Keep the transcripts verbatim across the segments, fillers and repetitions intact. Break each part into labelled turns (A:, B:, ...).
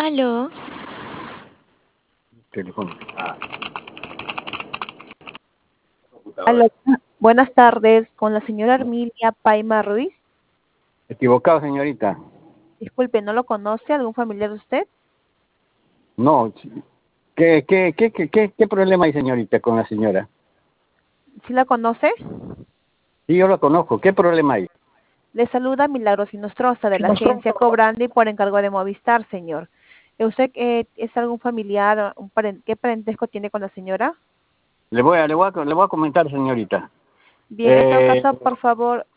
A: Aló,
B: Teléfono.
C: Aló, buenas tardes, con la señora Armilia Paima Ruiz.
B: Equivocado, señorita.
C: Disculpe, ¿no lo conoce? ¿Algún familiar de usted?
B: No. ¿Qué, qué, qué, qué, qué, qué problema hay, señorita, con la señora?
C: ¿Sí la conoce?
B: Sí, yo la conozco. ¿Qué problema hay?
C: Le saluda Milagros Inostroza de la agencia Cobrandi por encargo de Movistar, señor. ¿Usted eh, es algún familiar? Un paren- ¿Qué parentesco tiene con la señora?
B: Le voy a, le voy a, le voy a comentar, señorita.
C: Bien, en todo
B: Eh,
C: caso, por favor,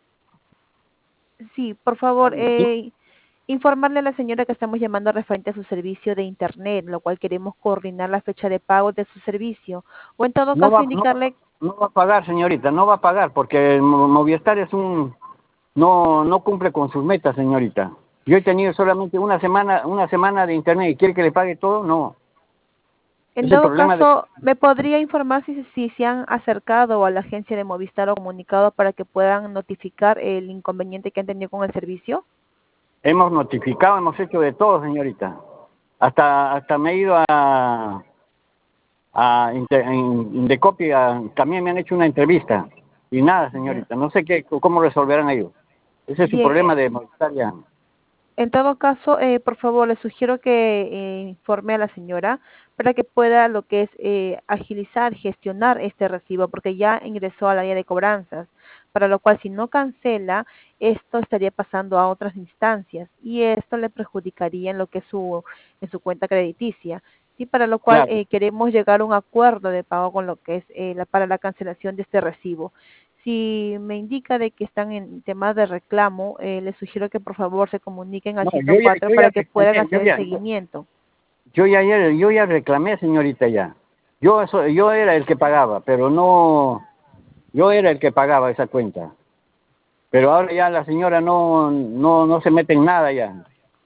C: sí, por favor, eh, informarle a la señora que estamos llamando referente a su servicio de Internet, lo cual queremos coordinar la fecha de pago de su servicio. O en todo
B: no
C: caso,
B: va, no,
C: indicarle.
B: no va a pagar, señorita, no va a pagar, porque Mo- Movistar es un, no, no cumple con sus metas, señorita. Yo he tenido solamente una semana, una semana de internet y quiere que le pague todo, no.
C: En
B: Es el
C: todo
B: problema de,
C: caso, ¿me podría informar si, si se han acercado a la agencia de Movistar o comunicado para que puedan notificar el inconveniente que han tenido con el servicio?
B: hemos notificado, hemos hecho de todo, señorita. Hasta, hasta me he ido a, a Inte- en Indecopia, también me han hecho una entrevista. Y nada,
C: Ya.
B: señorita, no sé qué, cómo resolverán ellos. Ese es su
C: Bien,
B: problema
C: eh,
B: de Movistar ya.
C: en todo caso, eh, por favor, le sugiero que eh, informe a la señora para que pueda lo que es eh, agilizar, gestionar este recibo, porque ya ingresó al área de cobranzas, para lo cual si no cancela, esto estaría pasando a otras instancias y esto le perjudicaría en lo que es su, en su cuenta crediticia. Sí, para lo cual
B: Claro.
C: eh, queremos llegar a un acuerdo de pago con lo que es eh, la, para la cancelación de este recibo. Si me indica de que están en temas de reclamo, eh, les sugiero que por favor se comuniquen al
B: No,
C: ciento
B: yo ya,
C: cuatro
B: yo ya
C: para que puedan
B: reclamé, yo
C: hacer el
B: ya, yo,
C: seguimiento.
B: yo ya, ayer- yo ya reclamé, señorita, ya. Yo, eso, yo era el que pagaba, pero no, yo era el que pagaba esa cuenta. Pero ahora ya la señora no, no, no se mete en nada ya.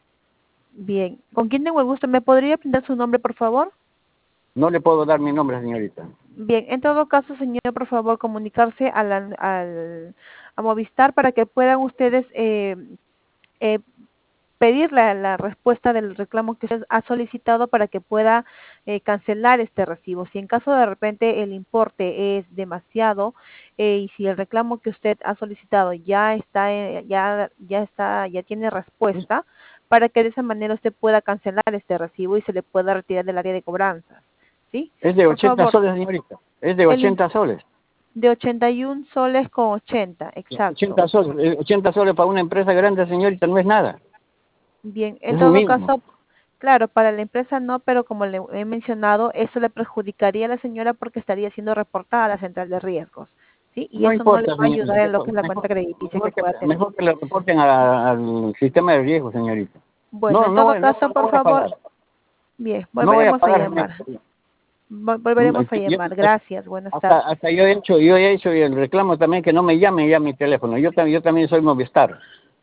C: Bien, ¿con quién tengo el gusto? ¿Me podría brindar su nombre, por favor?
B: No le puedo dar mi nombre, señorita.
C: Bien, en todo caso, señor, por favor, comunicarse a, la, al, a Movistar para que puedan ustedes eh, eh, pedir la, la respuesta del reclamo que usted ha solicitado para que pueda eh, cancelar este recibo. Si en caso de repente el importe es demasiado eh, y si el reclamo que usted ha solicitado ya está eh, ya ya está ya tiene respuesta, para que de esa manera usted pueda cancelar este recibo y se le pueda retirar del área de cobranzas. ¿Sí?
B: Es de
C: Por
B: ochenta
C: favor,
B: soles, señorita. Es de
C: el im-
B: ochenta soles.
C: de ochenta y un soles con ochenta, exacto.
B: ochenta soles, eh, ochenta soles para una empresa grande, señorita, no es nada.
C: Bien, en
B: Es un
C: todo
B: mínimo.
C: caso, claro, para la empresa no, pero como le he mencionado, eso le perjudicaría a la señora porque estaría siendo reportada a la central de riesgos, ¿sí? Y
B: No
C: eso no le
B: importa,
C: va a
B: señorita.
C: ayudar en lo que es la
B: Mejor,
C: cuenta crediticia que
B: mejor, que,
C: pueda tener.
B: mejor que le reporten a- al sistema de riesgo, señorita.
C: Bueno,
B: No,
C: en
B: no,
C: todo
B: voy- no,
C: caso,
B: no
C: por
B: voy a
C: favor,
B: pagar.
C: bien,
B: No voy a
C: volveremos a
B: pagar,
C: llamar.
B: señorita.
C: Vol-
B: No,
C: Volveremos a
B: yo-
C: llamar. Gracias, buenas
B: hasta,
C: tardes.
B: hasta yo he hecho, yo he hecho el reclamo también que no me llamen ya mi teléfono. Yo, tam- yo también soy Movistar.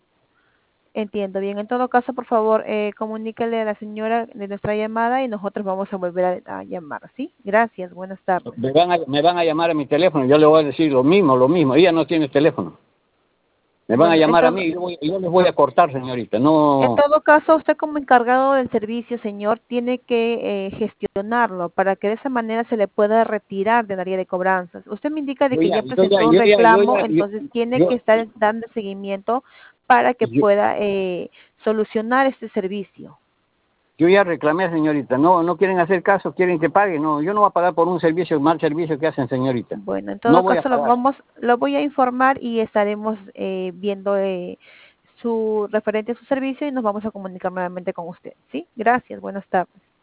C: Entiendo. Bien, en todo caso, por favor, eh, comuníquele a la señora de nuestra llamada y nosotros vamos a volver a, a llamar, ¿sí? Gracias, buenas tardes.
B: Me van, a, me van a llamar a mi teléfono. Yo le voy a decir lo mismo, lo mismo. Ella no tiene teléfono. Me van a
C: Bueno, en
B: llamar a mí
C: todo,
B: y yo, voy- yo les voy a cortar, señorita.
C: En
B: No,
C: todo caso, usted como encargado del servicio, señor, tiene que eh, gestionarlo para que de esa manera se le pueda retirar del área de cobranzas. Usted me indica de
B: yo
C: que
B: ya,
C: ya
B: yo ya,
C: presentó un
B: yo ya, yo
C: reclamo,
B: ya, yo,
C: entonces tiene que
B: yo,
C: estar dando seguimiento para que
B: yo,
C: pueda eh, solucionar este servicio.
B: yo ya reclamé, señorita. No, no quieren hacer caso, quieren que pague. No, yo no voy a pagar por un servicio, mal servicio que hacen, señorita.
C: Bueno, en
B: No
C: todo
B: voy a
C: caso lo
B: pagar.
C: vamos, lo voy a informar y estaremos eh, viendo eh, su referente a su servicio y nos vamos a comunicar nuevamente con usted. ¿Sí? Gracias. Buenas tardes.